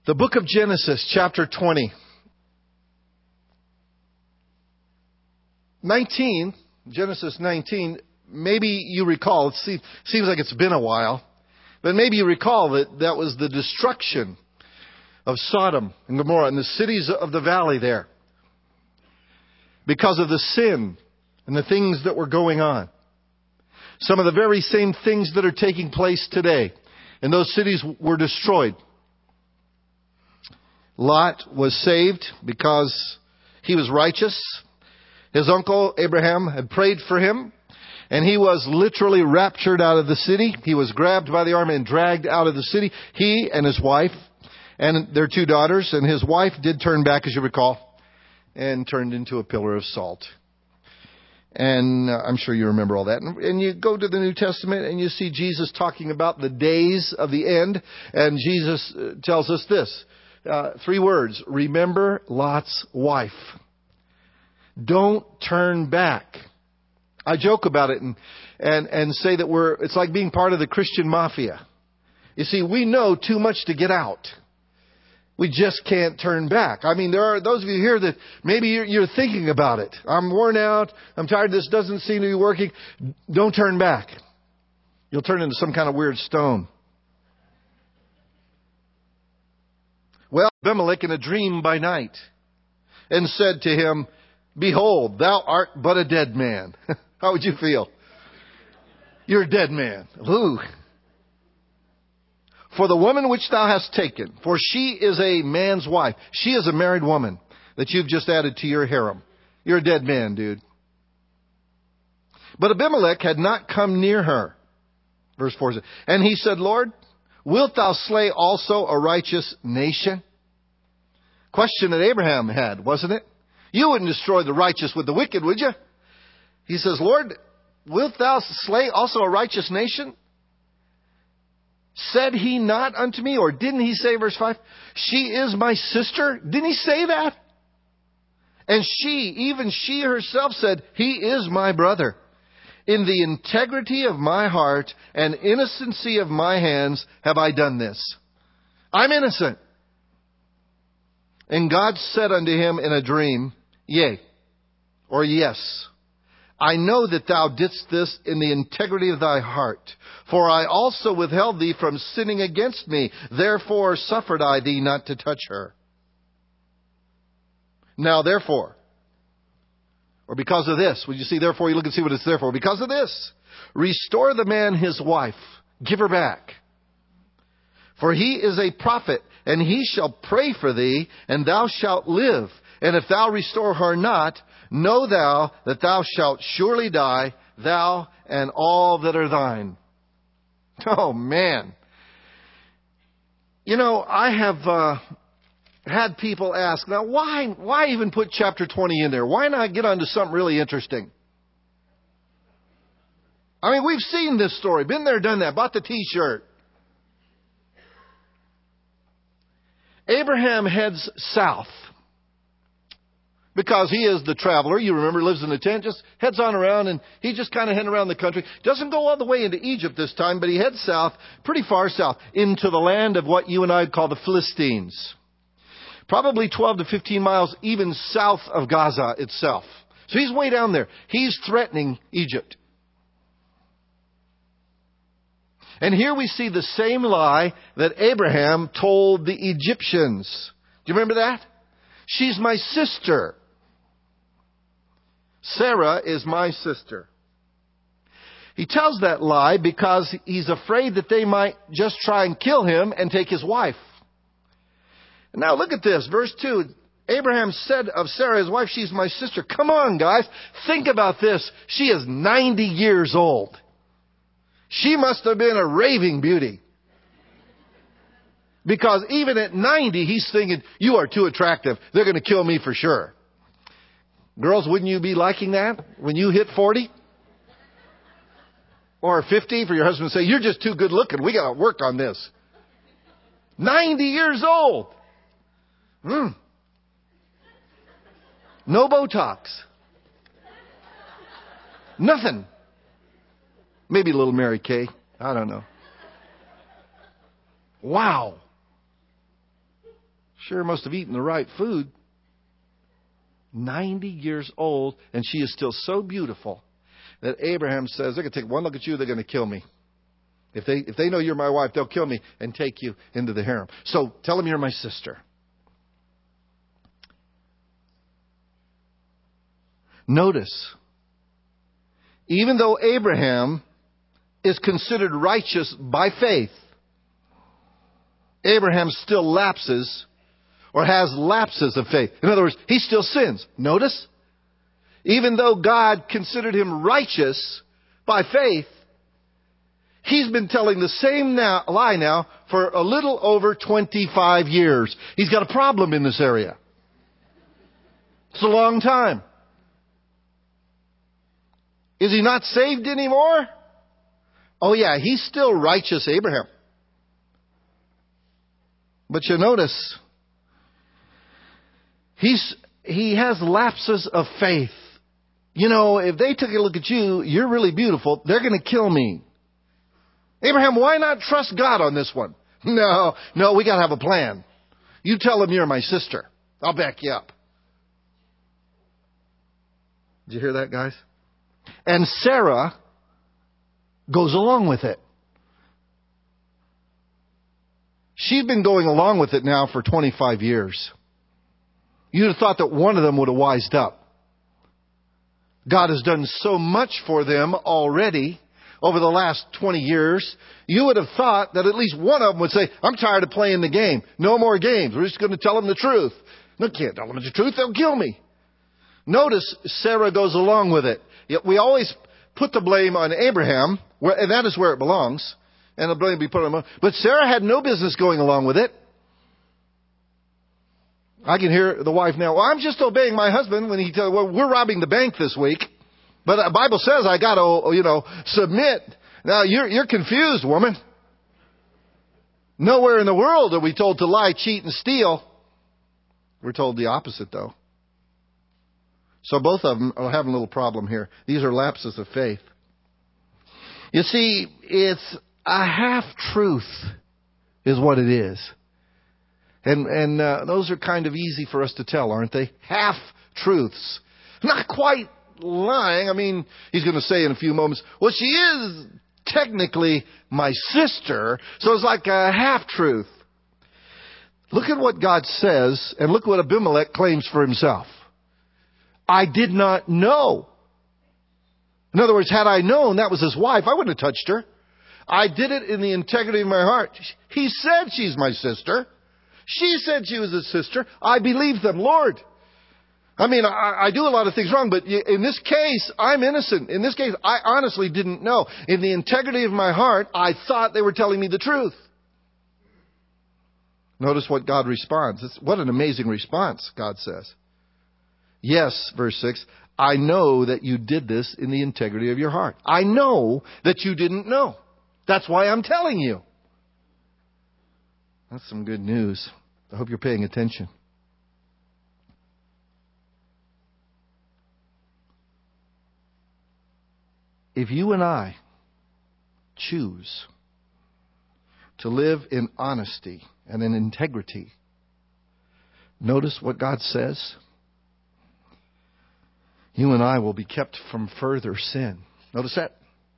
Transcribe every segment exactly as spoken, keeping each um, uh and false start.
The book of Genesis, chapter twenty. nineteen, Genesis nineteen, maybe you recall, it seems like it's been a while, but maybe you recall that that was the destruction of Sodom and Gomorrah and the cities of the valley there because of the sin and the things that were going on. Some of the very same things that are taking place today. And those cities were destroyed. Lot was saved because he was righteous. His uncle Abraham had prayed for him. And he was literally raptured out of the city. He was grabbed by the arm and dragged out of the city. He and his wife and their two daughters. And his wife did turn back, as you recall, and turned into a pillar of salt. And uh, I'm sure you remember all that. And, and you go to the New Testament and you see Jesus talking about the days of the end. And Jesus uh, tells us this. Uh, three words. Remember Lot's wife. Don't turn back. I joke about it and, and, and say that we're, it's like being part of the Christian mafia. You see, we know too much to get out. We just can't turn back. I mean, there are those of you here that maybe you're, you're thinking about it. I'm worn out. I'm tired. This doesn't seem to be working. Don't turn back. You'll turn into some kind of weird stone. Well, Abimelech in a dream by night and said to him, behold, thou art but a dead man. How would you feel? You're a dead man. Ooh. For the woman which thou hast taken, for she is a man's wife. She is a married woman that you've just added to your harem. You're a dead man, dude. But Abimelech had not come near her. Verse four says, and he said, Lord, wilt thou slay also a righteous nation? Question that Abraham had, wasn't it? You wouldn't destroy the righteous with the wicked, would you? He says, Lord, wilt thou slay also a righteous nation? Said he not unto me, or didn't he say, verse five, she is my sister? Didn't he say that? And she, even she herself said, he is my brother. In the integrity of my heart and innocency of my hands have I done this. I'm innocent. And God said unto him in a dream, yea, or yes, I know that thou didst this in the integrity of thy heart. For I also withheld thee from sinning against me. Therefore suffered I thee not to touch her. Now therefore, or because of this, would you see therefore, you look and see what it's there for. Because of this, restore the man his wife. Give her back. For he is a prophet, and he shall pray for thee, and thou shalt live. And if thou restore her not, know thou that thou shalt surely die, thou and all that are thine. Oh, man. You know, I have uh, had people ask, now why, why even put chapter twenty in there? Why not get onto something really interesting? I mean, we've seen this story, been there, done that, bought the t-shirt. Abraham heads south. Because he is the traveler, you remember, lives in a tent, just heads on around, and he's just kind of heading around the country. Doesn't go all the way into Egypt this time, but he heads south, pretty far south, into the land of what you and I would call the Philistines. Probably twelve to fifteen miles even south of Gaza itself. So he's way down there. He's threatening Egypt. And here we see the same lie that Abraham told the Egyptians. Do you remember that? She's my sister. Sarah is my sister. He tells that lie because he's afraid that they might just try and kill him and take his wife. Now look at this, verse two. Abraham said of Sarah, his wife, she's my sister. Come on, guys. Think about this. She is ninety years old. She must have been a raving beauty. Because even at ninety, he's thinking, you are too attractive. They're going to kill me for sure. Girls, wouldn't you be liking that when you hit forty? Or fifty for your husband to say, you're just too good looking. We got to work on this. ninety years old. Mm. No Botox. Nothing. Maybe a little Mary Kay. I don't know. Wow. Sure must have eaten the right food. ninety years old, and she is still so beautiful that Abraham says, they're going to take one look at you, they're going to kill me. If they, if they know you're my wife, they'll kill me and take you into the harem. So tell them you're my sister. Notice, even though Abraham is considered righteous by faith, Abraham still lapses or has lapses of faith. In other words, he still sins. Notice, even though God considered him righteous by faith, he's been telling the same now, lie now for a little over twenty-five years. He's got a problem in this area. It's a long time. Is he not saved anymore? Oh yeah, he's still righteous Abraham. But you notice, he's, he has lapses of faith. You know, if they took a look at you, you're really beautiful, they're going to kill me. Abraham, why not trust God on this one? No, no, we got to have a plan. You tell him you're my sister. I'll back you up. Did you hear that, guys? And Sarah goes along with it. She'd been going along with it now for twenty-five years. You'd have thought that one of them would have wised up. God has done so much for them already over the last twenty years. You would have thought that at least one of them would say, I'm tired of playing the game. No more games. We're just going to tell them the truth. No, can't tell them the truth. They'll kill me. Notice Sarah goes along with it. Yet we always put the blame on Abraham, where, and that is where it belongs. And the blame be put on him. But Sarah had no business going along with it. I can hear the wife now, well, I'm just obeying my husband when he tells, well, we're robbing the bank this week. But the Bible says I got to, you know, submit. Now, you're, you're confused, woman. Nowhere in the world are we told to lie, cheat, and steal. We're told the opposite, though. So both of them are having a little problem here. These are lapses of faith. You see, it's a half-truth is what it is. And, and uh, those are kind of easy for us to tell, aren't they? Half-truths. Not quite lying. I mean, he's going to say in a few moments, well, she is technically my sister, so it's like a half-truth. Look at what God says, and look what Abimelech claims for himself. I did not know. In other words, had I known that was his wife, I wouldn't have touched her. I did it in the integrity of my heart. He said she's my sister. She said she was his sister. I believe them, Lord. I mean, I, I do a lot of things wrong, but in this case, I'm innocent. In this case, I honestly didn't know. In the integrity of my heart, I thought they were telling me the truth. Notice what God responds. It's, what an amazing response, God says. Yes, verse six, I know that you did this in the integrity of your heart. I know that you didn't know. That's why I'm telling you. That's some good news. I hope you're paying attention. If you and I choose to live in honesty and in integrity, notice what God says. You and I will be kept from further sin. Notice that.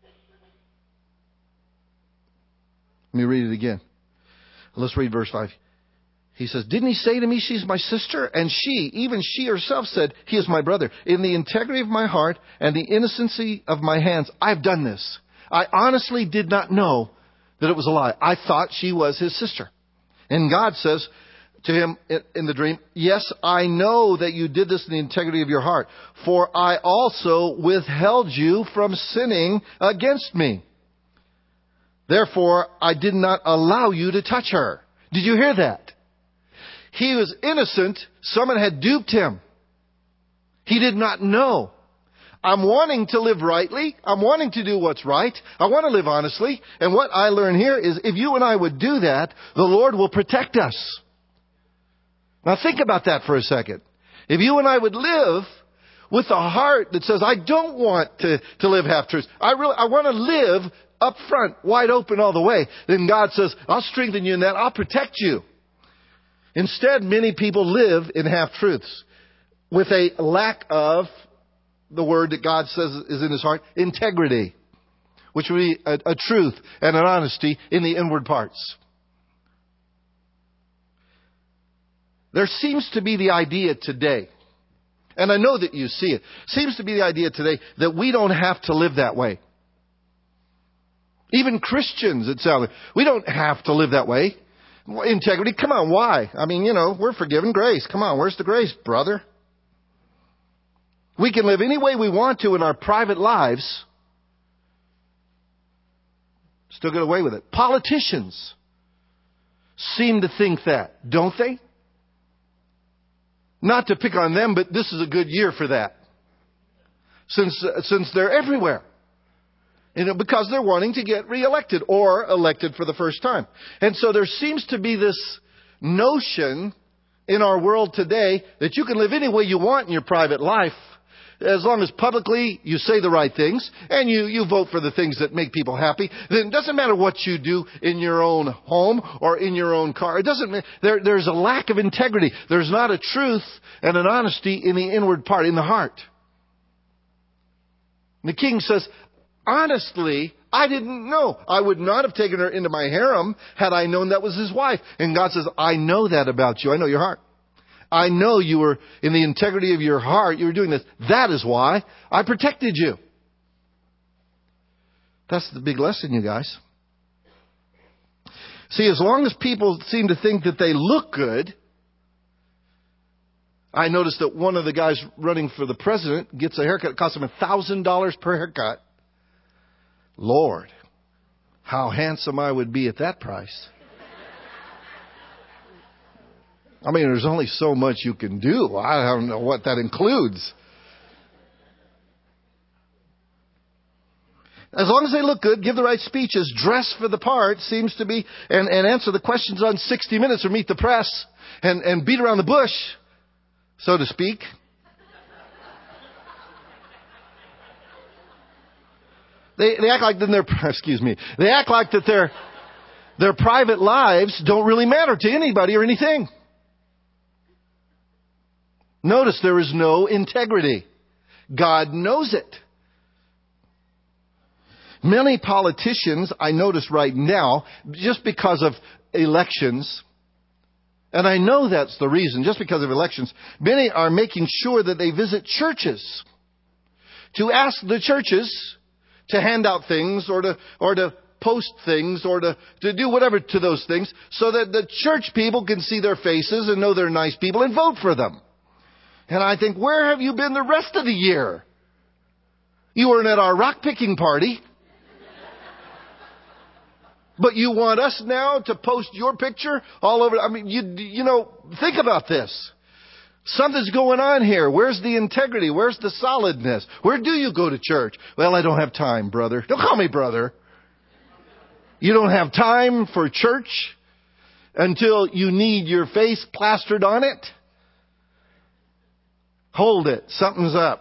Let me read it again. Let's read verse five. He says, didn't he say to me, she's my sister? And she, even she herself said, he is my brother. In the integrity of my heart and the innocency of my hands, I've done this. I honestly did not know that it was a lie. I thought she was his sister. And God says to him in the dream, yes, I know that you did this in the integrity of your heart, for I also withheld you from sinning against me. Therefore, I did not allow you to touch her. Did you hear that? He was innocent. Someone had duped him. He did not know. I'm wanting to live rightly. I'm wanting to do what's right. I want to live honestly. And what I learn here is if you and I would do that, the Lord will protect us. Now think about that for a second. If you and I would live with a heart that says, I don't want to, to live half-truths. I really, I want to live up front, wide open all the way. Then God says, I'll strengthen you in that. I'll protect you. Instead, many people live in half-truths with a lack of the word that God says is in his heart, integrity, which would be a, a truth and an honesty in the inward parts. There seems to be the idea today, and I know that you see it, seems to be the idea today that we don't have to live that way. Even Christians, it sounds like, we don't have to live that way. Integrity, come on, why? I mean, you know, we're forgiven grace. Come on, where's the grace, brother? We can live any way we want to in our private lives, still get away with it. Politicians seem to think that, don't they? Not to pick on them, but this is a good year for that. Since, uh, since they're everywhere. You know, because they're wanting to get reelected or elected for the first time. And so there seems to be this notion in our world today that you can live any way you want in your private life, as long as publicly you say the right things and you, you vote for the things that make people happy. Then it doesn't matter what you do in your own home or in your own car. It doesn't matter. There, there's a lack of integrity. There's not a truth and an honesty in the inward part, in the heart. And the king says, honestly, I didn't know. I would not have taken her into my harem had I known that was his wife. And God says, I know that about you. I know your heart. I know you were in the integrity of your heart. You were doing this. That is why I protected you. That's the big lesson, you guys. See, as long as people seem to think that they look good, I noticed that one of the guys running for the president gets a haircut. It costs him one thousand dollars per haircut. Lord, how handsome I would be at that price. I mean, there's only so much you can do. I don't know what that includes. As long as they look good, give the right speeches, dress for the part, seems to be, and, and answer the questions on sixty minutes or Meet the Press, and, and beat around the bush, so to speak. They, they act like that their, excuse me, they act like that their, their private lives don't really matter to anybody or anything. Notice there is no integrity. God knows it. Many politicians, I notice right now, just because of elections, and I know that's the reason, just because of elections, many are making sure that they visit churches to ask the churches to hand out things or to or to post things or to, to do whatever to those things so that the church people can see their faces and know they're nice people and vote for them. And I think, where have you been the rest of the year? You weren't at our rock picking party. But you want us now to post your picture all over. I mean, you, you know, think about this. Something's going on here. Where's the integrity? Where's the solidness? Where do you go to church? Well, I don't have time, brother. Don't call me brother. You don't have time for church until you need your face plastered on it? Hold it. Something's up.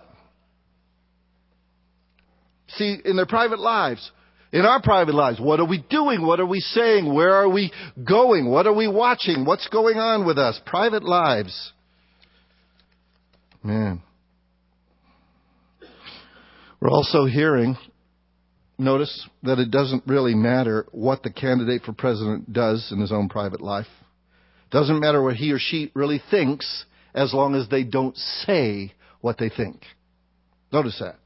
See, in their private lives, in our private lives, what are we doing? What are we saying? Where are we going? What are we watching? What's going on with us? Private lives. Man. We're also hearing, notice that it doesn't really matter what the candidate for president does in his own private life. Doesn't matter what he or she really thinks, as long as they don't say what they think. Notice that.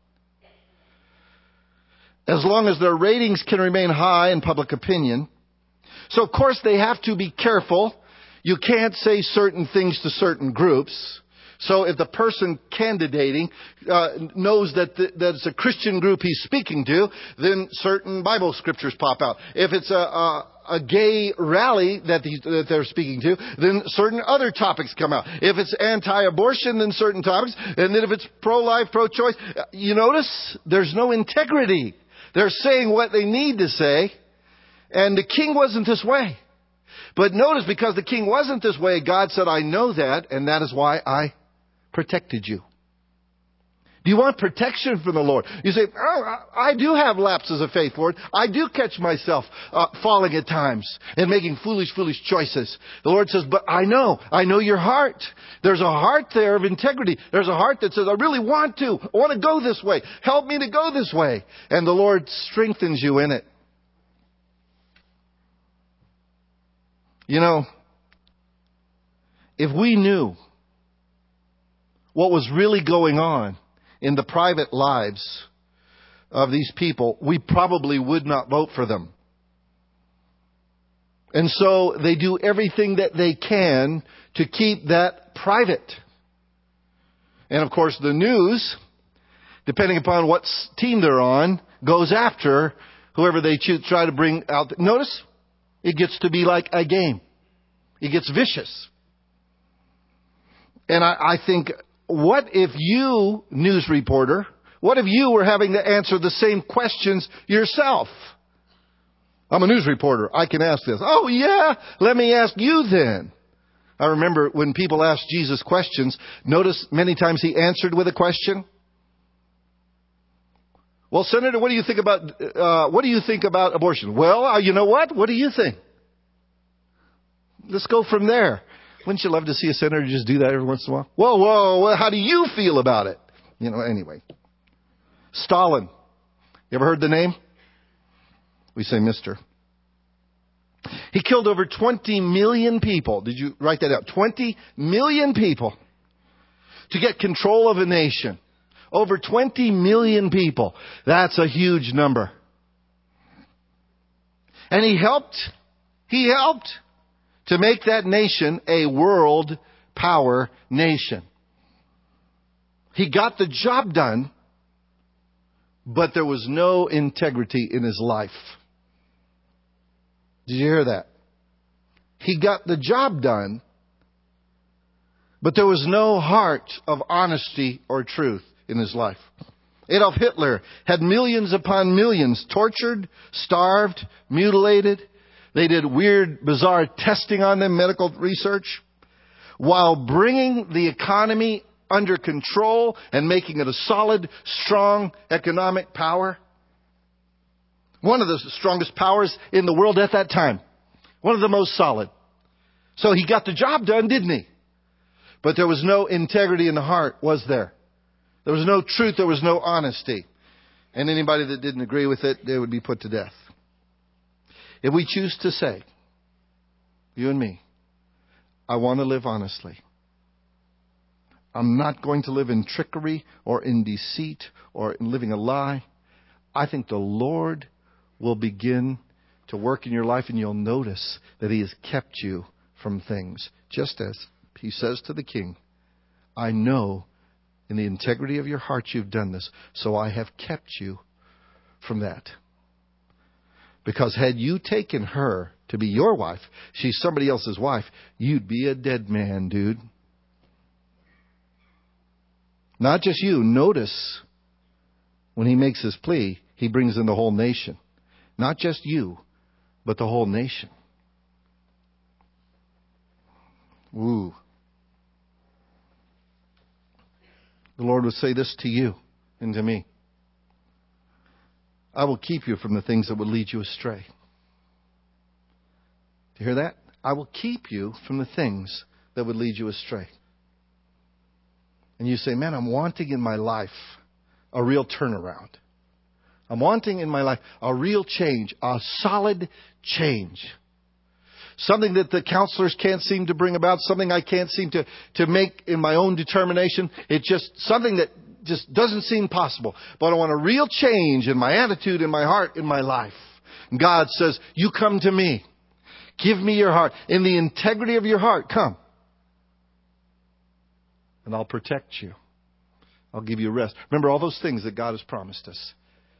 As long as their ratings can remain high in public opinion. So, of course, they have to be careful. You can't say certain things to certain groups. So if the person candidating uh, knows that, the, that it's a Christian group he's speaking to, then certain Bible scriptures pop out. If it's a, a, a gay rally that, he, that they're speaking to, then certain other topics come out. If it's anti-abortion, then certain topics. And then if it's pro-life, pro-choice, you notice there's no integrity. They're saying what they need to say. And the king wasn't this way. But notice, because the king wasn't this way, God said, I know that, and that is why I protected you. Do you want protection from the Lord? You say, oh, I do have lapses of faith, Lord. I do catch myself uh, falling at times and making foolish, foolish choices. The Lord says, but I know. I know your heart. There's a heart there of integrity. There's a heart that says, I really want to. I want to go this way. Help me to go this way. And the Lord strengthens you in it. You know, if we knew what was really going on in the private lives of these people, we probably would not vote for them. And so they do everything that they can to keep that private. And of course the news, depending upon what team they're on, goes after whoever they choose, try to bring out. Notice, it gets to be like a game. It gets vicious. And I, I think, what if you, news reporter, what if you were having to answer the same questions yourself? I'm a news reporter. I can ask this. Oh, yeah? Let me ask you then. I remember when people asked Jesus questions, notice many times he answered with a question. Well, Senator, what do you think about, uh, what do you think about abortion? Well, uh, you know what? What do you think? Let's go from there. Wouldn't you love to see a senator just do that every once in a while? Whoa, whoa, whoa, how do you feel about it? You know, anyway. Stalin. You ever heard the name? We say Mister He killed over twenty million people. Did you write that out? twenty million people to get control of a nation. Over twenty million people. That's a huge number. And he helped. He helped. To make that nation a world power nation. He got the job done, but there was no integrity in his life. Did you hear that? He got the job done, but there was no heart of honesty or truth in his life. Adolf Hitler had millions upon millions tortured, starved, mutilated. They did weird, bizarre testing on them, medical research, while bringing the economy under control and making it a solid, strong economic power. One of the strongest powers in the world at that time. One of the most solid. So he got the job done, didn't he? But there was no integrity in the heart, was there? There was no truth, there was no honesty. And anybody that didn't agree with it, they would be put to death. If we choose to say, you and me, I want to live honestly. I'm not going to live in trickery or in deceit or in living a lie. I think the Lord will begin to work in your life, and you'll notice that He has kept you from things. Just as He says to the king, I know in the integrity of your heart you've done this, so I have kept you from that. Because had you taken her to be your wife, she's somebody else's wife, you'd be a dead man, dude. Not just you. Notice when he makes his plea, he brings in the whole nation. Not just you, but the whole nation. Ooh. The Lord would say this to you and to me. I will keep you from the things that would lead you astray. Do you hear that? I will keep you from the things that would lead you astray. And you say, man, I'm wanting in my life a real turnaround. I'm wanting in my life a real change, a solid change. Something that the counselors can't seem to bring about, something I can't seem to, to make in my own determination. It's just something that just doesn't seem possible. But I want a real change in my attitude, in my heart, in my life. And God says, you come to me. Give me your heart. In the integrity of your heart, come. And I'll protect you. I'll give you rest. Remember all those things that God has promised us.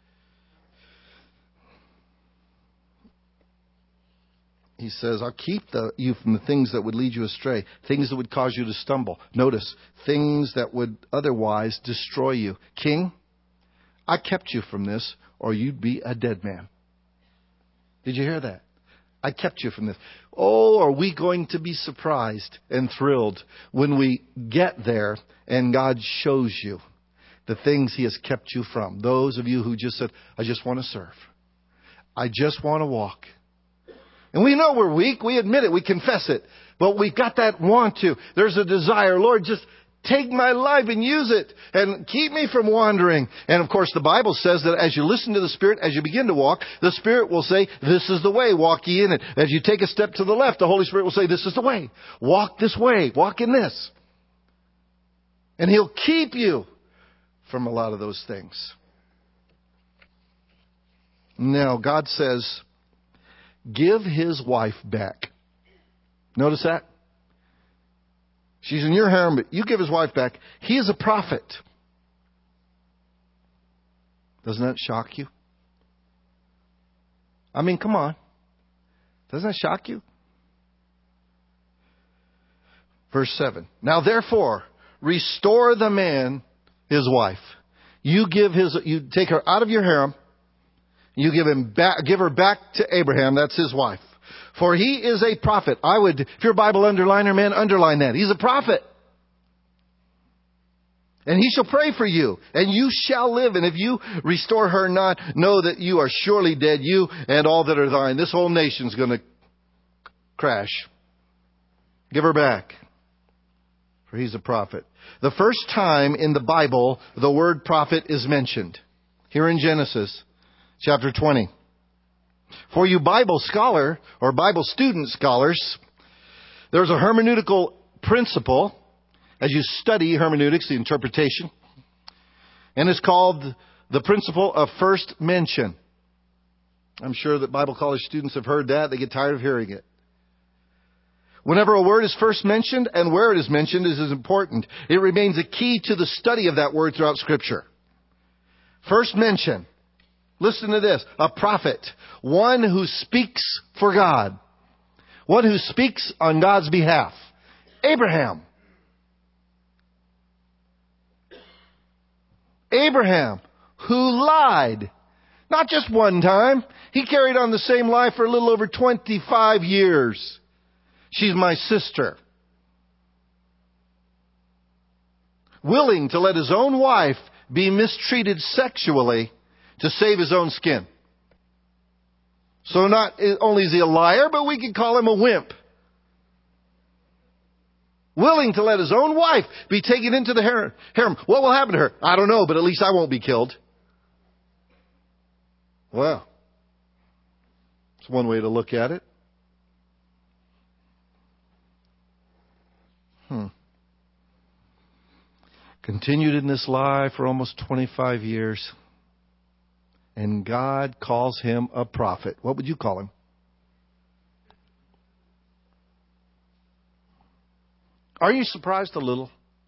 He says, I'll keep the, you from the things that would lead you astray, things that would cause you to stumble. Notice, things that would otherwise destroy you. King, I kept you from this, or you'd be a dead man. Did you hear that? I kept you from this. Oh, are we going to be surprised and thrilled when we get there and God shows you the things He has kept you from. Those of you who just said, I just want to serve. I just want to walk. And we know we're weak. We admit it. We confess it. But we've got that want to. There's a desire. Lord, just take my life and use it and keep me from wandering. And of course, the Bible says that as you listen to the Spirit, as you begin to walk, the Spirit will say, this is the way, walk ye in it. As you take a step to the left, the Holy Spirit will say, this is the way. Walk this way. Walk in this. And He'll keep you from a lot of those things. Now, God says, give his wife back. Notice that? She's in your harem, but you give his wife back. He is a prophet. Doesn't that shock you? I mean, come on. Doesn't that shock you? Verse seven. Now therefore, restore the man his wife. You give his, you take her out of your harem. You give him back, give her back to Abraham. That's his wife. For he is a prophet. I would, if you're a Bible underliner, man, underline that. He's a prophet. And he shall pray for you, and you shall live. And if you restore her not, know that you are surely dead, you and all that are thine. This whole nation's going to crash. Give her back. For he's a prophet. The first time in the Bible the word prophet is mentioned. Here in Genesis chapter twenty. For you Bible scholar or Bible student scholars, there's a hermeneutical principle as you study hermeneutics, the interpretation, and it's called the principle of first mention. I'm sure that Bible college students have heard that. They get tired of hearing it. Whenever a word is first mentioned and where it is mentioned is as important. It remains a key to the study of that word throughout Scripture. First mention. Listen to this. A prophet. One who speaks for God. One who speaks on God's behalf. Abraham. Abraham, who lied. Not just one time. He carried on the same lie for a little over twenty-five years. She's my sister. Willing to let his own wife be mistreated sexually to save his own skin. So not only is he a liar, but we could call him a wimp. Willing to let his own wife be taken into the harem. What will happen to her? I don't know, but at least I won't be killed. Well, it's one way to look at it. Hmm. Continued in this lie for almost twenty-five years. And God calls him a prophet. What would you call him? Are you surprised a little?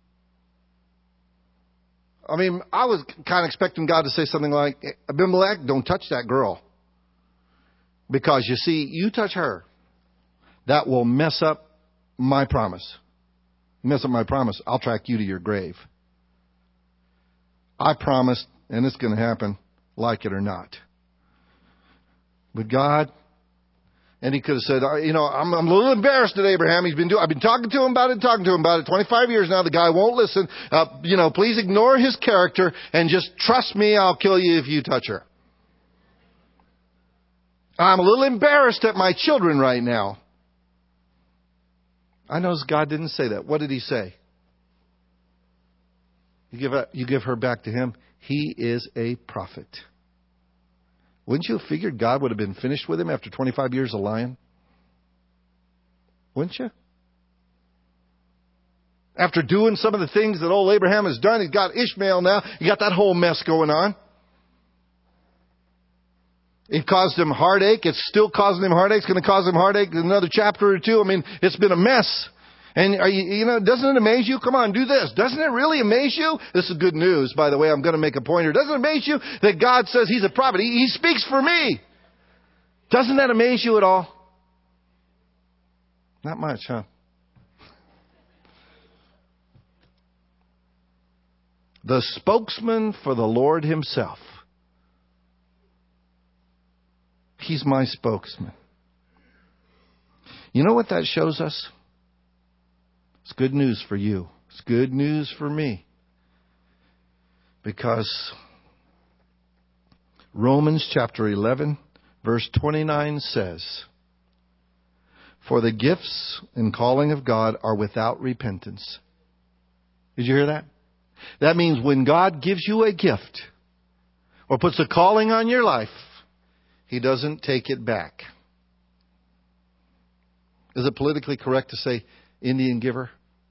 I mean, I was kind of expecting God to say something like, Abimelech, don't touch that girl. Because you see, you touch her, that will mess up my promise. Mess up my promise, I'll track you to your grave. I promised, and it's going to happen, like it or not. But God, and he could have said, you know, I'm, I'm a little embarrassed at Abraham. He's been doing, I've been talking to him about it, talking to him about it. twenty-five years now, the guy won't listen. Uh, you know, please ignore his character and just trust me, I'll kill you if you touch her. I'm a little embarrassed at my children right now. I know God didn't say that. What did he say? You give, a, you give her back to him. He is a prophet. Wouldn't you have figured God would have been finished with him after twenty-five years of lying? Wouldn't you? After doing some of the things that old Abraham has done, he's got Ishmael now. You got that whole mess going on. It caused him heartache. It's still causing him heartache. It's going to cause him heartache in another chapter or two. I mean, it's been a mess. And are you, you know, doesn't it amaze you? Come on, do this. Doesn't it really amaze you? This is good news, by the way. I'm going to make a point here. Doesn't it amaze you that God says he's a prophet? He, he speaks for me. Doesn't that amaze you at all? Not much, huh? The spokesman for the Lord himself. He's my spokesman. You know what that shows us? It's good news for you. It's good news for me. Because Romans chapter eleven, verse twenty-nine says, "For the gifts and calling of God are without repentance." Did you hear that? That means when God gives you a gift or puts a calling on your life, He doesn't take it back. Is it politically correct to say Indian giver?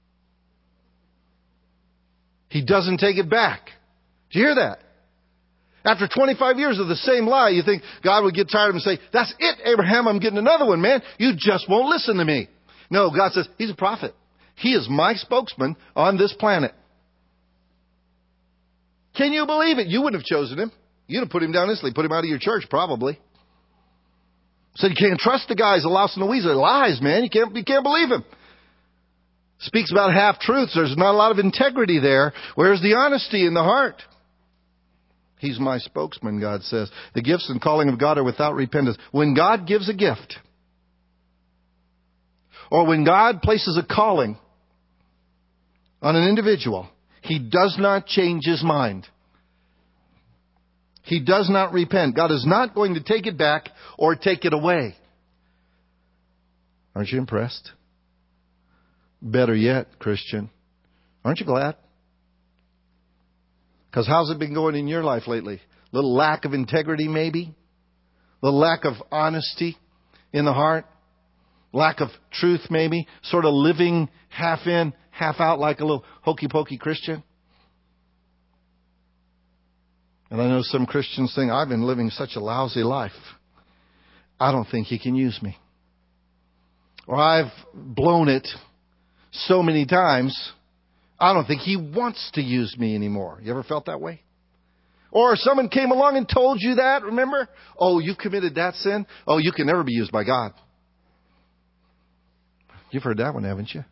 He doesn't take it back. Did you hear that? After twenty-five years of the same lie, you think God would get tired of him and say, "That's it, Abraham, I'm getting another one, man. You just won't listen to me." No, God says, He's a prophet. He is my spokesman on this planet. Can you believe it? You wouldn't have chosen him. You'd have put him down instantly, put him out of your church, probably. Said you can't trust the guy. He's a louse and a weasel. Lies, man. You can't, you can't believe him. Speaks about half-truths. There's not a lot of integrity there. Where's the honesty in the heart? He's my spokesman, God says. The gifts and calling of God are without repentance. When God gives a gift, or when God places a calling on an individual, He does not change His mind. He does not repent. God is not going to take it back or take it away. Aren't you impressed? Better yet, Christian, aren't you glad? Because how's it been going in your life lately? A little lack of integrity, maybe? A little lack of honesty in the heart? Lack of truth, maybe? Sort of living half in, half out like a little hokey-pokey Christian? And I know some Christians think, I've been living such a lousy life. I don't think He can use me. Or I've blown it so many times, I don't think He wants to use me anymore. You ever felt that way? Or someone came along and told you that, remember? Oh, you've committed that sin? Oh, you can never be used by God. You've heard that one, haven't you?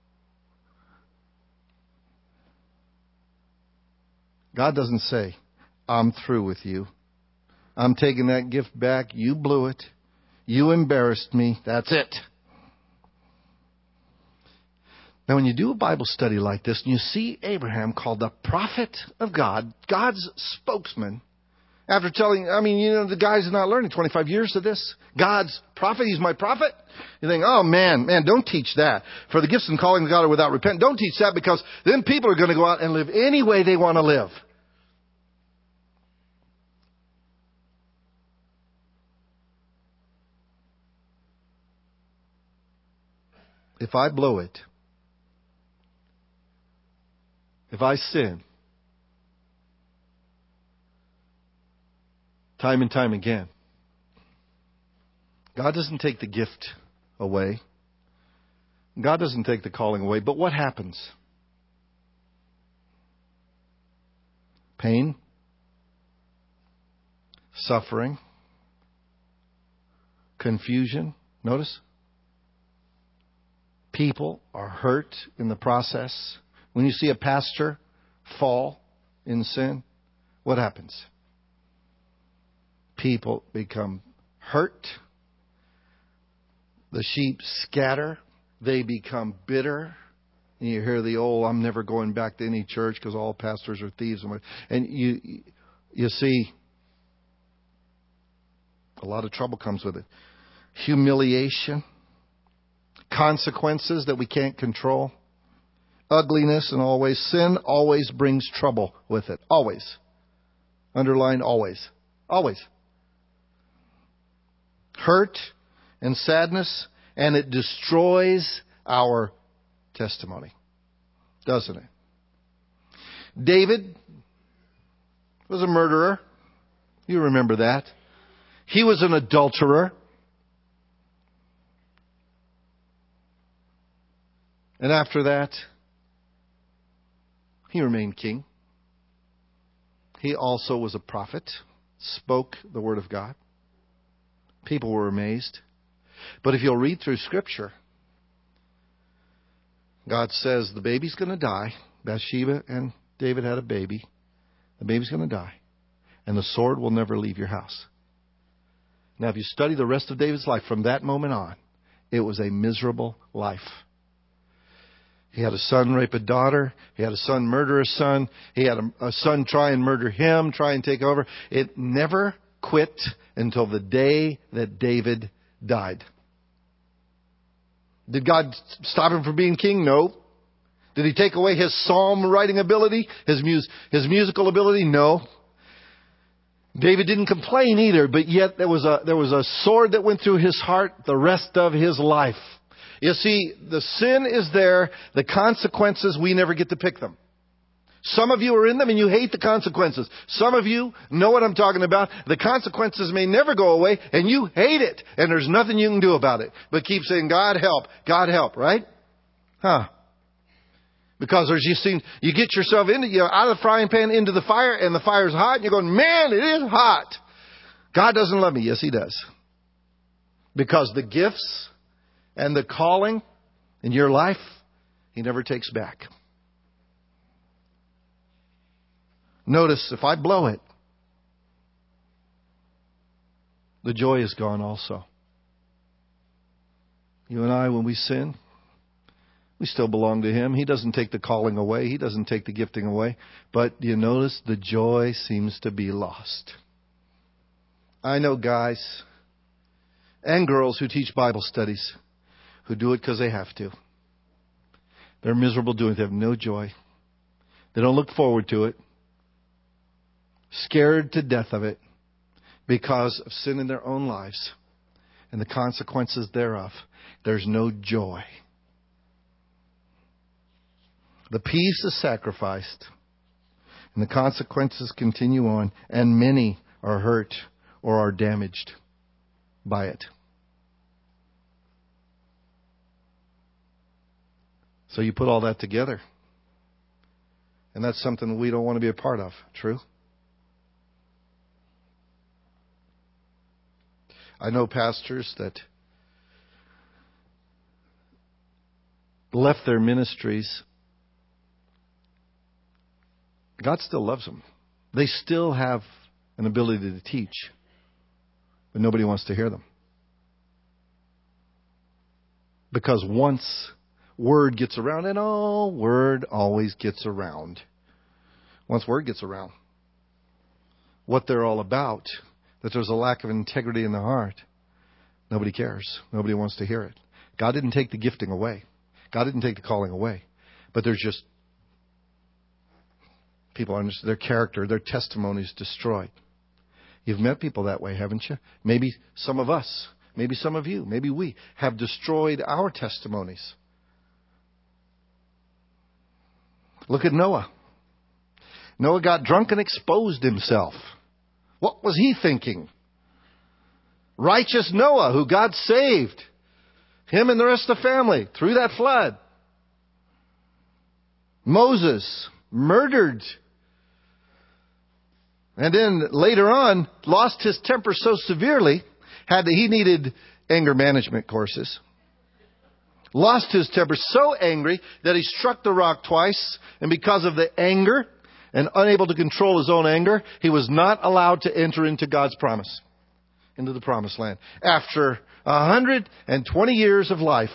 God doesn't say, "I'm through with you. I'm taking that gift back. You blew it. You embarrassed me. That's it." Now, when you do a Bible study like this and you see Abraham called the prophet of God, God's spokesman, after telling, I mean, you know, the guy's not learning twenty-five years of this. God's prophet, He's my prophet. You think, oh man, man, don't teach that. For the gifts and calling of God are without repentance. Don't teach that, because then people are going to go out and live any way they want to live. If I blow it, if I sin, time and time again, God doesn't take the gift away. God doesn't take the calling away. But what happens? Pain, suffering, confusion. Notice? People are hurt in the process. When you see a pastor fall in sin, what happens? People become hurt. The sheep scatter. They become bitter. And you hear the old, "I'm never going back to any church because all pastors are thieves." And you, you see, a lot of trouble comes with it. Humiliation. Consequences that we can't control. Ugliness, and always sin always brings trouble with it. Always. Underline always. Always. Hurt and sadness, and it destroys our testimony. Doesn't it? David was a murderer. You remember that. He was an adulterer. And after that, he remained king. He also was a prophet, spoke the word of God. People were amazed. But if you'll read through Scripture, God says the baby's going to die. Bathsheba and David had a baby. The baby's going to die. And the sword will never leave your house. Now, if you study the rest of David's life from that moment on, it was a miserable life. He had a son rape a daughter. He had a son murder a son. He had a, a son try and murder him, try and take over. It never quit until the day that David died. Did God stop him from being king? No. Did he take away his psalm writing ability? His, mus- his musical ability? No. David didn't complain either, but yet there was a, there was a sword that went through his heart the rest of his life. You see, the sin is there. The consequences, we never get to pick them. Some of you are in them and you hate the consequences. Some of you know what I'm talking about. The consequences may never go away and you hate it. And there's nothing you can do about it. But keep saying, God help, God help, right? Huh. Because there's you seen, you get yourself into, you know, out of the frying pan into the fire and the fire's hot and you're going, man, it is hot. God doesn't love me. Yes, He does. Because the gifts and the calling in your life, He never takes back. Notice, if I blow it, the joy is gone also. You and I, when we sin, we still belong to Him. He doesn't take the calling away. He doesn't take the gifting away. But you notice the joy seems to be lost. I know guys and girls who teach Bible studies who do it because they have to. They're miserable doing it. They have no joy. They don't look forward to it. Scared to death of it because of sin in their own lives and the consequences thereof. There's no joy. The peace is sacrificed and the consequences continue on, and many are hurt or are damaged by it. So you put all that together, and that's something we don't want to be a part of. True? I know pastors that left their ministries. God still loves them. They still have an ability to teach, but nobody wants to hear them. Because once word gets around, and oh, word always gets around. Once word gets around, what they're all about, that there's a lack of integrity in the heart, nobody cares. Nobody wants to hear it. God didn't take the gifting away. God didn't take the calling away. But there's just people, their character, their testimony is destroyed. You've met people that way, haven't you? Maybe some of us, maybe some of you, maybe we have destroyed our testimonies. Look at Noah. Noah got drunk and exposed himself. What was he thinking? Righteous Noah, who God saved, him and the rest of the family through that flood. Moses, murdered. And then later on, lost his temper so severely, had that he needed anger management courses. Lost his temper, so angry that he struck the rock twice. And because of the anger and unable to control his own anger, he was not allowed to enter into God's promise, into the promised land. After one hundred twenty years of life,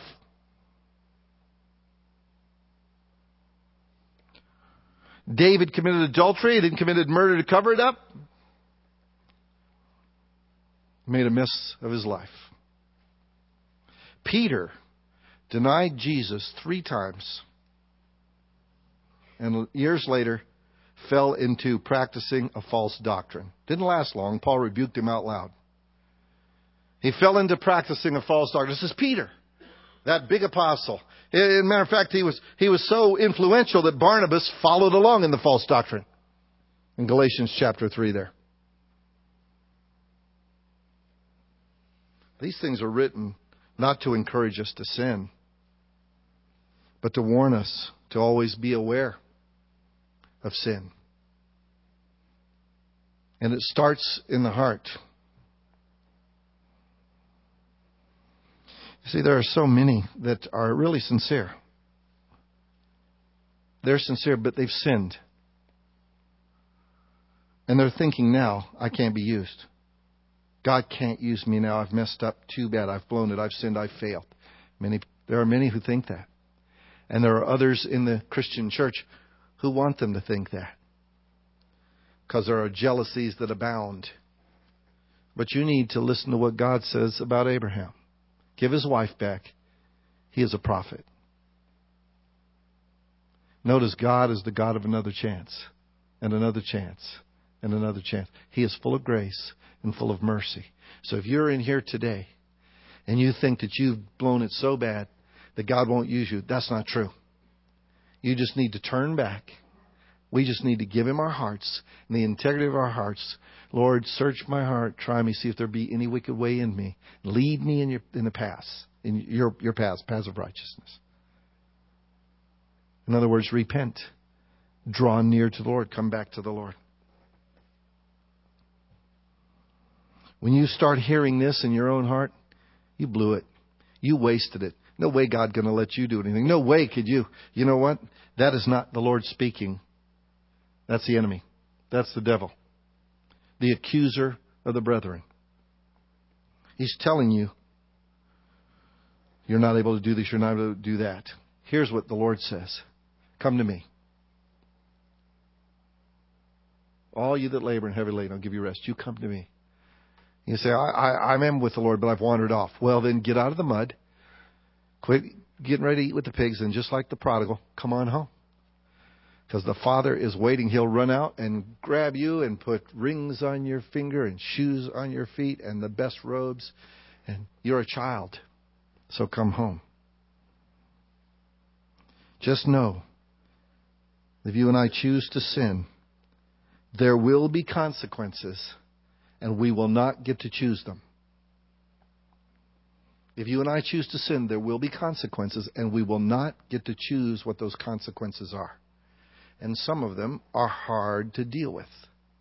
David committed adultery. He then committed murder to cover it up. Made a mess of his life. Peter denied Jesus three times. And years later, fell into practicing a false doctrine. Didn't last long. Paul rebuked him out loud. He fell into practicing a false doctrine. This is Peter, that big apostle. As a matter of fact, he was, he was so influential that Barnabas followed along in the false doctrine. In Galatians chapter three there. These things are written not to encourage us to sin, but to warn us to always be aware of sin. And it starts in the heart. You see, there are so many that are really sincere. They're sincere, but they've sinned. And they're thinking now, I can't be used. God can't use me now. I've messed up too bad. I've blown it. I've sinned. I've failed. Many, there are many who think that. And there are others in the Christian church who want them to think that, because there are jealousies that abound. But you need to listen to what God says about Abraham. Give his wife back. He is a prophet. Notice God is the God of another chance, and another chance, and another chance. He is full of grace and full of mercy. So if you're in here today and you think that you've blown it so bad that God won't use you, that's not true. You just need to turn back. We just need to give Him our hearts and the integrity of our hearts. Lord, search my heart, try me, see if there be any wicked way in me. Lead me in your in the path, in your your paths, paths of righteousness. In other words, repent. Draw near to the Lord. Come back to the Lord. When you start hearing this in your own heart, you blew it. You wasted it. No way God's going to let you do anything. No way could you. You know what? That is not the Lord speaking. That's the enemy. That's the devil. The accuser of the brethren. He's telling you, you're not able to do this, you're not able to do that. Here's what the Lord says. Come to me. All you that labor and heavy laden, I'll give you rest. You come to me. You say, I, I, I am with the Lord, but I've wandered off. Well, then get out of the mud. Quit getting ready to eat with the pigs. And just like the prodigal, come on home. Because the Father is waiting. He'll run out and grab you and put rings on your finger and shoes on your feet and the best robes. And you're a child. So come home. Just know, if you and I choose to sin, there will be consequences, and we will not get to choose them. If you and I choose to sin, there will be consequences, and we will not get to choose what those consequences are. And some of them are hard to deal with.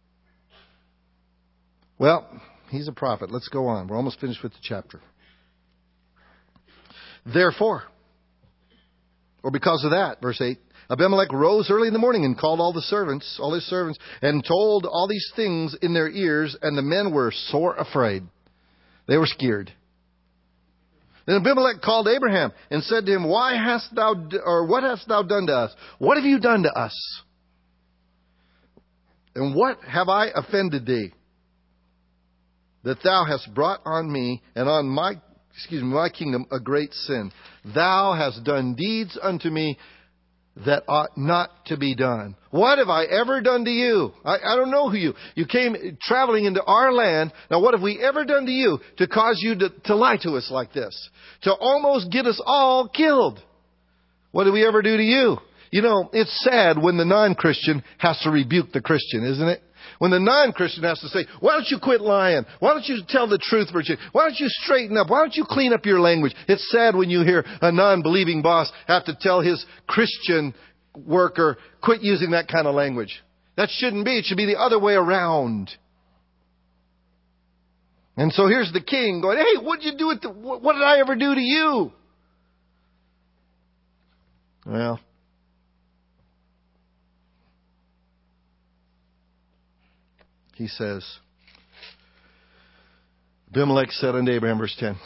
Well, he's a prophet. Let's go on. We're almost finished with the chapter. Therefore, or because of that, verse eight, Abimelech rose early in the morning and called all the servants, all his servants, and told all these things in their ears, and the men were sore afraid. They were scared. Then Abimelech called Abraham and said to him, Why hast thou, or what hast thou done to us? What have you done to us? And what have I offended thee, that thou hast brought on me and on my, excuse me, my kingdom a great sin? Thou hast done deeds unto me that ought not to be done. What have I ever done to you? I, I don't know who you. You came traveling into our land. Now, what have we ever done to you to cause you to, to lie to us like this? To almost get us all killed? What did we ever do to you? You know, it's sad when the non-Christian has to rebuke the Christian, isn't it? When the non-Christian has to say, why don't you quit lying? Why don't you tell the truth, Virginia? Why don't you straighten up? Why don't you clean up your language? It's sad when you hear a non-believing boss have to tell his Christian worker, quit using that kind of language. That shouldn't be. It should be the other way around. And so here's the king going, hey, what did you do with the, what did I ever do to you? Well, he says, Abimelech said unto Abraham, verse ten,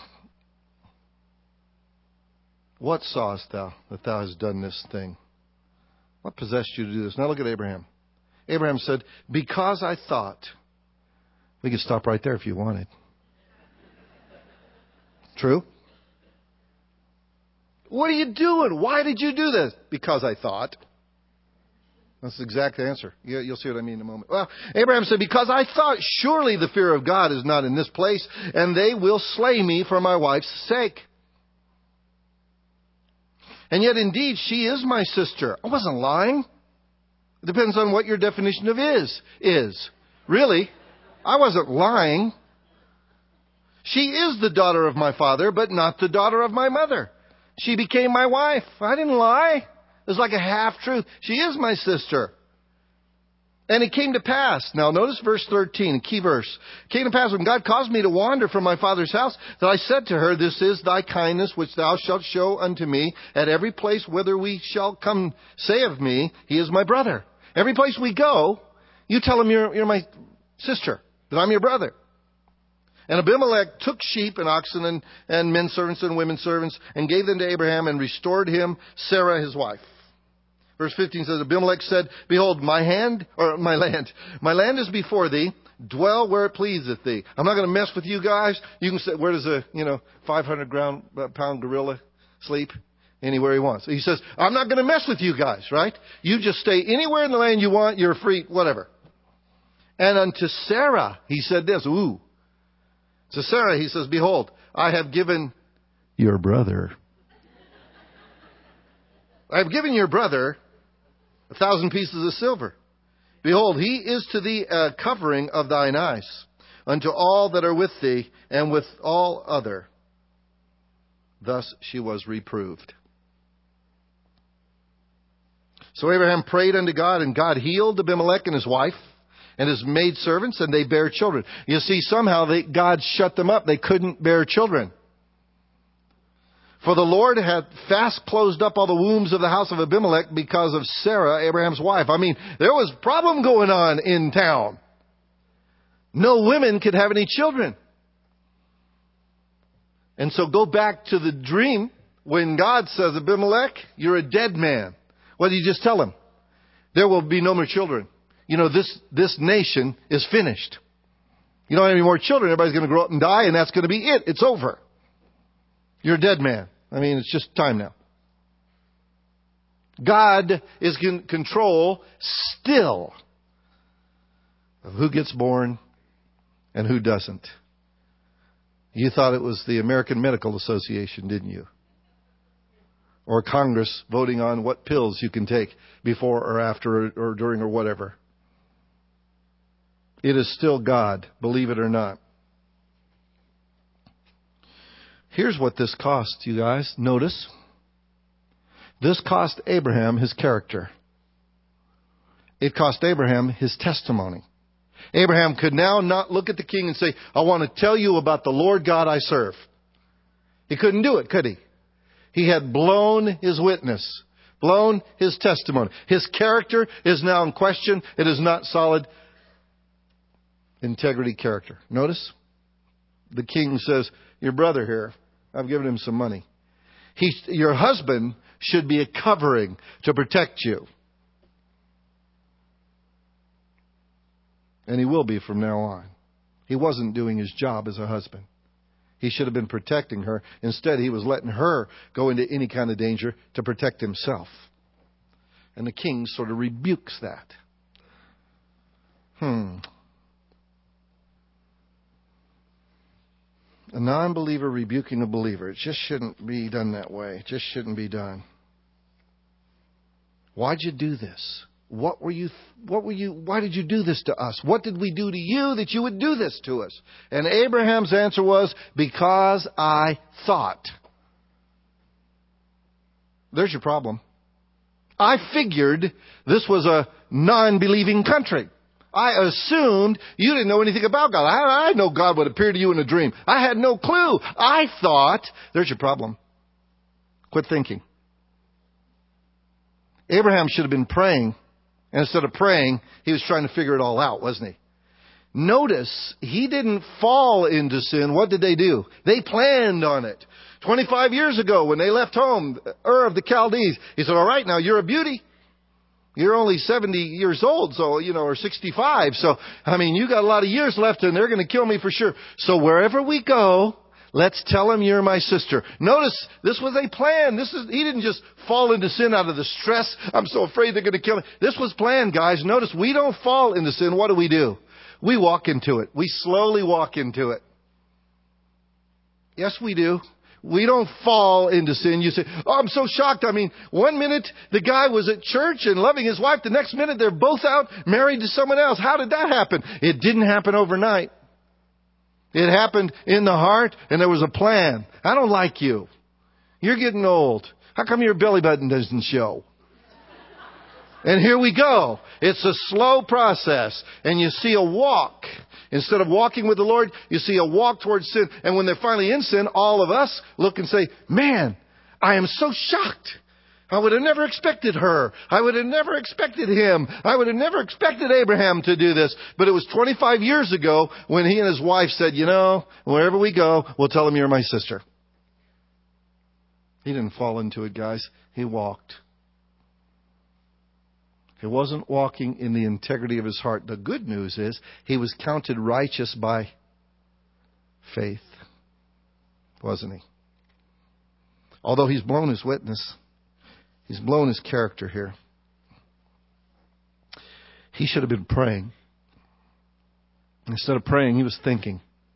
What sawest thou that thou hast done this thing? What possessed you to do this? Now look at Abraham. Abraham said, Because I thought. We could stop right there if you wanted. True? What are you doing? Why did you do this? Because I thought. That's the exact answer. You'll see what I mean in a moment. Well, Abraham said, Because I thought, surely the fear of God is not in this place, and they will slay me for my wife's sake. And yet, indeed, she is my sister. I wasn't lying. It depends on what your definition of is, is. Really, I wasn't lying. She is the daughter of my father, but not the daughter of my mother. She became my wife. I didn't lie. It was like a half-truth. She is my sister. And it came to pass. Now notice verse thirteen, a key verse. It came to pass when God caused me to wander from my father's house, that I said to her, This is thy kindness which thou shalt show unto me at every place whither we shall come say of me, He is my brother. Every place we go, you tell him you're, you're my sister, that I'm your brother. And Abimelech took sheep and oxen and, and men servants and women servants and gave them to Abraham and restored him Sarah his wife. Verse fifteen says, Abimelech said, Behold, my hand, or my land, my land is before thee. Dwell where it pleaseth thee. I'm not going to mess with you guys. You can say, where does a, you know, five hundred pound gorilla sleep? Anywhere he wants. He says, I'm not going to mess with you guys, right? You just stay anywhere in the land you want. You're free, whatever. And unto Sarah, he said this, ooh. To Sarah, he says, Behold, I have given your brother. I have given your brother a thousand pieces of silver. Behold, he is to thee a covering of thine eyes, unto all that are with thee, and with all other. Thus she was reproved. So Abraham prayed unto God, and God healed Abimelech and his wife and his maidservants, and they bare children. You see, somehow they, God shut them up. They couldn't bear children. For the Lord had fast closed up all the wombs of the house of Abimelech because of Sarah, Abraham's wife. I mean, there was a problem going on in town. No women could have any children. And so go back to the dream when God says, Abimelech, you're a dead man. What did he just tell him? There will be no more children. You know, this, this nation is finished. You don't have any more children. Everybody's going to grow up and die, and that's going to be it. It's over. You're a dead man. I mean, it's just time now. God is in control still of who gets born and who doesn't. You thought it was the American Medical Association, didn't you? Or Congress voting on what pills you can take before or after or, or during or whatever. It is still God, believe it or not. Here's what this cost, you guys. Notice. This cost Abraham his character. It cost Abraham his testimony. Abraham could now not look at the king and say, I want to tell you about the Lord God I serve. He couldn't do it, could he? He had blown his witness, blown his testimony. His character is now in question. It is not solid integrity character. Notice, the king says, your brother here, I've given him some money. He, your husband should be a covering to protect you. And he will be from now on. He wasn't doing his job as a husband. He should have been protecting her. Instead, he was letting her go into any kind of danger to protect himself. And the king sort of rebukes that. Hmm. A non-believer rebuking a believer. It just shouldn't be done that way. It just shouldn't be done. Why'd you do this? What were you, what were you, why did you do this to us? What did we do to you that you would do this to us? And Abraham's answer was, because I thought. There's your problem. I figured this was a non-believing country. I assumed you didn't know anything about God. I, I know God would appear to you in a dream. I had no clue. I thought, there's your problem. Quit thinking. Abraham should have been praying. And instead of praying, he was trying to figure it all out, wasn't he? Notice, he didn't fall into sin. What did they do? They planned on it. twenty-five years ago, when they left home, Ur of the Chaldees, he said, all right, now you're a beauty. You're only seventy years old, so, you know, or sixty-five. So, I mean, you got a lot of years left and they're going to kill me for sure. So wherever we go, let's tell them you're my sister. Notice, this was a plan. This is, he didn't just fall into sin out of the stress. I'm so afraid they're going to kill me. This was planned, guys. Notice, we don't fall into sin. What do we do? We walk into it. We slowly walk into it. Yes, we do. We don't fall into sin. You say, oh, I'm so shocked. I mean, one minute the guy was at church and loving his wife. The next minute they're both out married to someone else. How did that happen? It didn't happen overnight. It happened in the heart, and there was a plan. I don't like you. You're getting old. How come your belly button doesn't show? And here we go. It's a slow process. And you see a walk. Instead of walking with the Lord, you see a walk towards sin. And when they're finally in sin, all of us look and say, man, I am so shocked. I would have never expected her. I would have never expected him. I would have never expected Abraham to do this. But it was twenty-five years ago when he and his wife said, you know, wherever we go, we'll tell him you're my sister. He didn't fall into it, guys. He walked. He wasn't walking in the integrity of his heart. The good news is he was counted righteous by faith, wasn't he? Although he's blown his witness, he's blown his character here. He should have been praying. Instead of praying, he was thinking.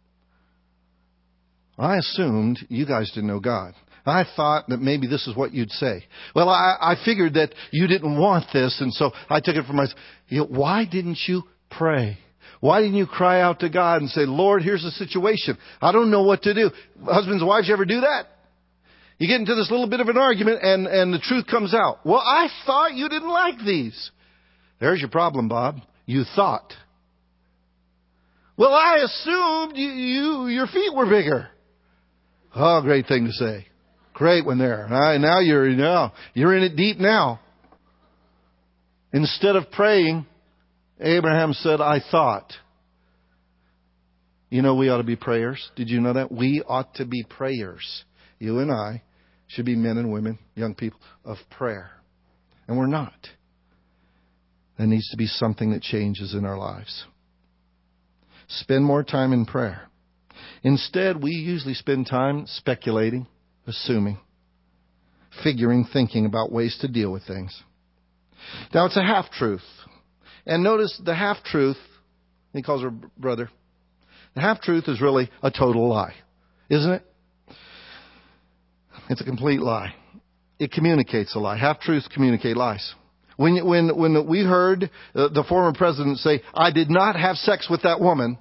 I assumed you guys didn't know God. I thought that maybe this is what you'd say. Well, I, I figured that you didn't want this, and so I took it for myself. You know, why didn't you pray? Why didn't you cry out to God and say, Lord, here's the situation. I don't know what to do. Husbands and wives, you ever do that? You get into this little bit of an argument, and, and the truth comes out. Well, I thought you didn't like these. There's your problem, Bob. You thought. Well, I assumed you, you your feet were bigger. Oh, great thing to say. Great one there. Now you're, now, you're in it deep now. Instead of praying, Abraham said, I thought. You know we ought to be prayers. Did you know that? We ought to be prayers. You and I should be men and women, young people, of prayer. And we're not. There needs to be something that changes in our lives. Spend more time in prayer. Instead, we usually spend time speculating, assuming, figuring, thinking about ways to deal with things. Now, it's a half-truth. And notice the half-truth, he calls her brother, the half-truth is really a total lie, isn't it? It's a complete lie. It communicates a lie. Half-truths communicate lies. When, when, when we heard the, the former president say, I did not have sex with that woman,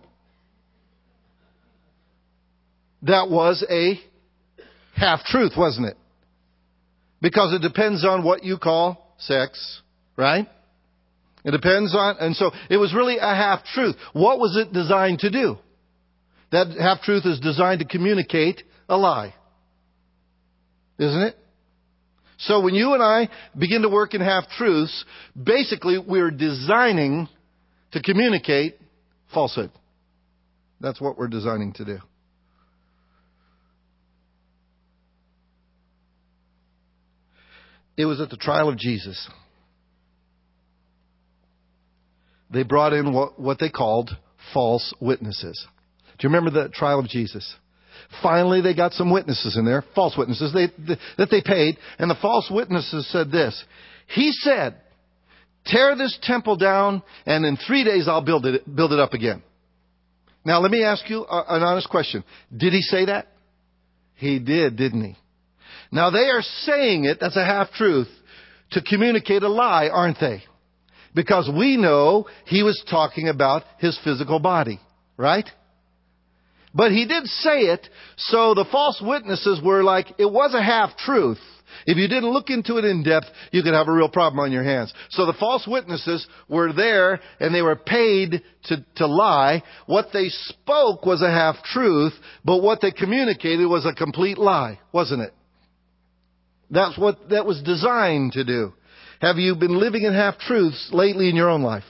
that was a half-truth, wasn't it? Because it depends on what you call sex, right? It depends on, and so it was really a half-truth. What was it designed to do? That half-truth is designed to communicate a lie. Isn't it? So when you and I begin to work in half-truths, basically we're designing to communicate falsehood. That's what we're designing to do. It was at the trial of Jesus. They brought in what, what they called false witnesses. Do you remember the trial of Jesus? Finally, they got some witnesses in there, false witnesses they, they, that they paid. And the false witnesses said this. He said, tear this temple down, and in three days I'll build it, build it up again. Now, let me ask you a, an honest question. Did he say that? He did, didn't he? Now, they are saying it, that's a half-truth, to communicate a lie, aren't they? Because we know he was talking about his physical body, right? But he did say it, so the false witnesses were like, it was a half-truth. If you didn't look into it in depth, you could have a real problem on your hands. So the false witnesses were there, and they were paid to, to lie. What they spoke was a half-truth, but what they communicated was a complete lie, wasn't it? That's what that was designed to do. Have you been living in half-truths lately in your own life?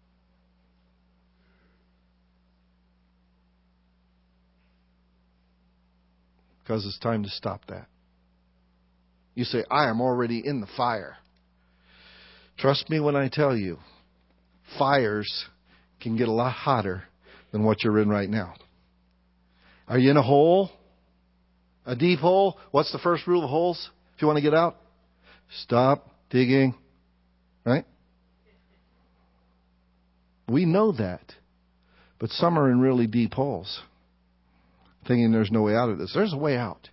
Because it's time to stop that. You say, I am already in the fire. Trust me when I tell you, fires can get a lot hotter than what you're in right now. Are you in a hole? A deep hole? What's the first rule of holes? If you want to get out, stop digging. Right? We know that. But some are in really deep holes, thinking there's no way out of this. There's a way out.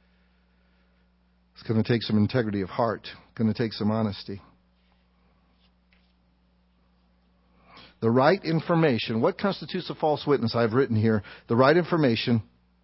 It's going to take some integrity of heart. It's going to take some honesty. The right information. What constitutes a false witness? I've written here. The right information,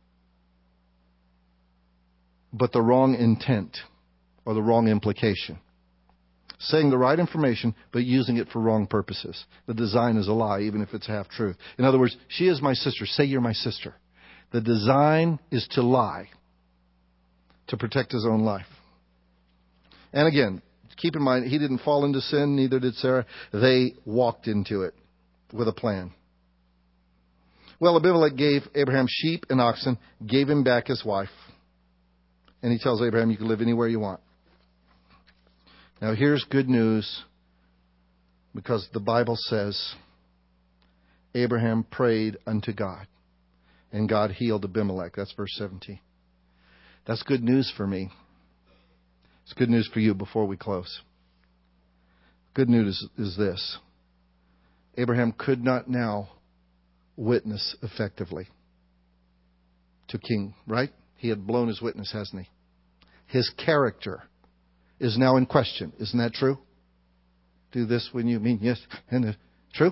but the wrong intent or the wrong implication. Saying the right information, but using it for wrong purposes. The design is a lie, even if it's half truth. In other words, she is my sister. Say you're my sister. The design is to lie, to protect his own life. And again, keep in mind, he didn't fall into sin, neither did Sarah. They walked into it with a plan. Well, Abimelech gave Abraham sheep and oxen, gave him back his wife. And he tells Abraham, you can live anywhere you want. Now here's good news, because the Bible says Abraham prayed unto God, and God healed Abimelech. That's verse seventeen. That's good news for me. It's good news for you before we close. Good news is, is this. Abraham could not now witness effectively to King, right? He had blown his witness, hasn't he? His character is now in question. Isn't that true? Do this when you mean yes. And uh, true?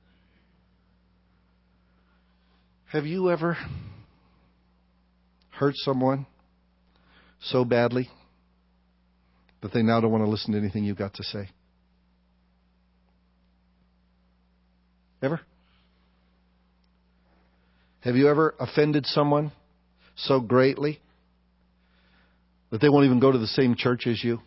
Have you ever hurt someone so badly that they now don't want to listen to anything you've got to say? Ever? Have you ever offended someone so greatly that they won't even go to the same church as you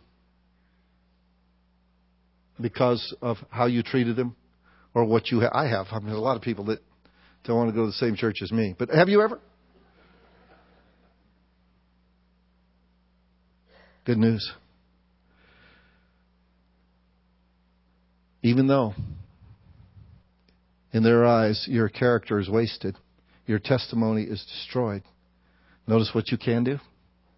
because of how you treated them or what you ha- I have. I mean, there's a lot of people that don't want to go to the same church as me. But have you ever? Good news. Even though in their eyes your character is wasted, your testimony is destroyed, notice what you can do.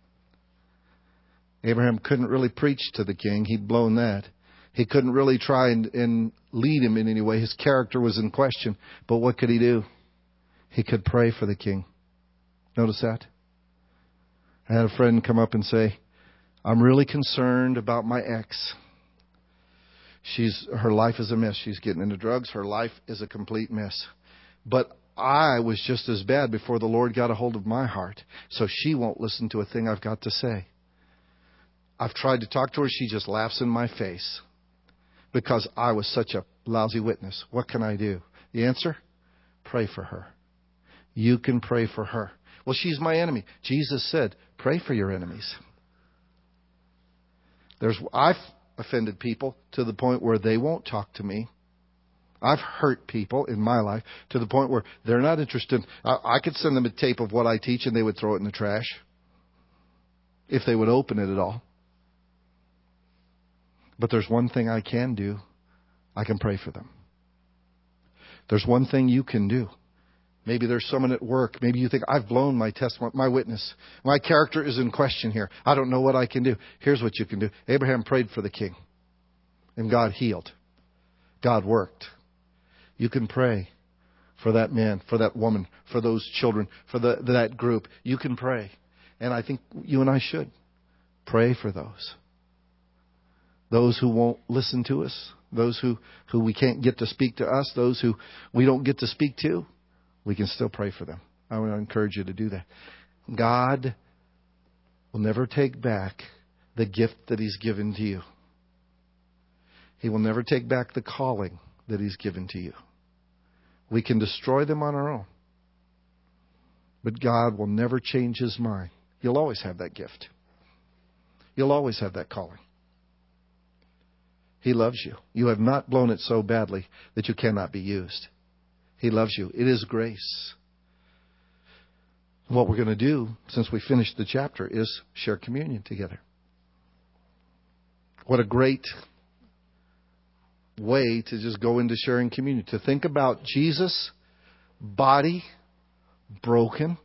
Abraham couldn't really preach to the king. He'd blown that. He couldn't really try and, and lead him in any way. His character was in question. But what could he do? He could pray for the king. Notice that? I had a friend come up and say, I'm really concerned about my ex. She's her life is a mess. She's getting into drugs. Her life is a complete mess. But I was just as bad before the Lord got a hold of my heart. So she won't listen to a thing I've got to say. I've tried to talk to her. She just laughs in my face because I was such a lousy witness. What can I do? The answer? Pray for her. You can pray for her. Well, she's my enemy. Jesus said, pray for your enemies. There's I've offended people to the point where they won't talk to me. I've hurt people in my life to the point where they're not interested. I, I could send them a tape of what I teach and they would throw it in the trash if they would open it at all. But there's one thing I can do. I can pray for them. There's one thing you can do. Maybe there's someone at work. Maybe you think, I've blown my testimony, my witness. My character is in question here. I don't know what I can do. Here's what you can do. Abraham prayed for the king. And God healed. God worked. You can pray for that man, for that woman, for those children, for the, that group. You can pray. And I think you and I should pray for those. Those who won't listen to us. Those who, who we can't get to speak to us. Those who we don't get to speak to. We can still pray for them. I want to encourage you to do that. God will never take back the gift that He's given to you. He will never take back the calling that He's given to you. We can destroy them on our own. But God will never change His mind. You'll always have that gift. You'll always have that calling. He loves you. You have not blown it so badly that you cannot be used. He loves you. It is grace. What we're going to do, since we finished the chapter, is share communion together. What a great way to just go into sharing communion. To think about Jesus' body broken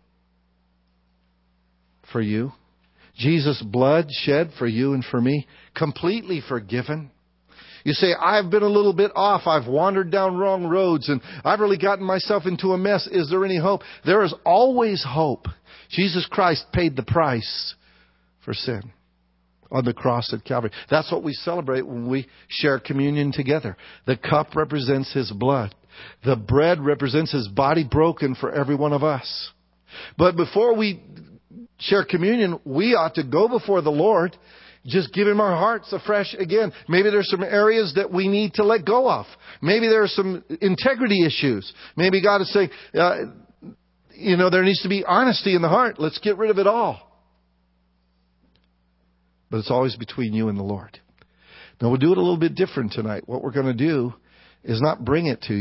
for you. Jesus' blood shed for you and for me. Completely forgiven. You say, I've been a little bit off. I've wandered down wrong roads and I've really gotten myself into a mess. Is there any hope? There is always hope. Jesus Christ paid the price for sin on the cross at Calvary. That's what we celebrate when we share communion together. The cup represents His blood. The bread represents His body broken for every one of us. But before we share communion, we ought to go before the Lord. Just give Him our hearts afresh again. Maybe there's some areas that we need to let go of. Maybe there are some integrity issues. Maybe God is saying, uh, you know, there needs to be honesty in the heart. Let's get rid of it all. but it's always between you and the Lord. Now, we'll do it a little bit different tonight. What we're going to do is not bring it to you.